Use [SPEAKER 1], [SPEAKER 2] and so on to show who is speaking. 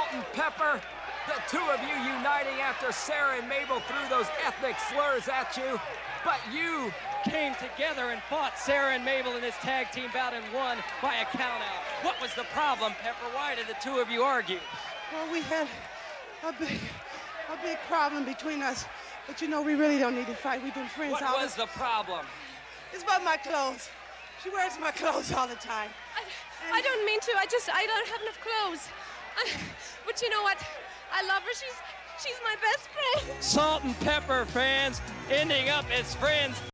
[SPEAKER 1] Salt-N-Pepa, the two of you uniting after Sarah and Mabel threw those ethnic slurs at you, but you came together and fought Sarah and Mabel in this tag team bout and won by a countout. What was the problem, Pepper? Why did the two of you argue?
[SPEAKER 2] Well, we had a big problem between us, but you know, we really don't need to fight. We've been friends.
[SPEAKER 1] What was the problem?
[SPEAKER 2] It's about my clothes. She wears my clothes all the time.
[SPEAKER 3] I don't mean to. I don't have enough clothes. But you know what? I love her. She's my best friend.
[SPEAKER 1] Salt-N-Pepa fans ending up as friends.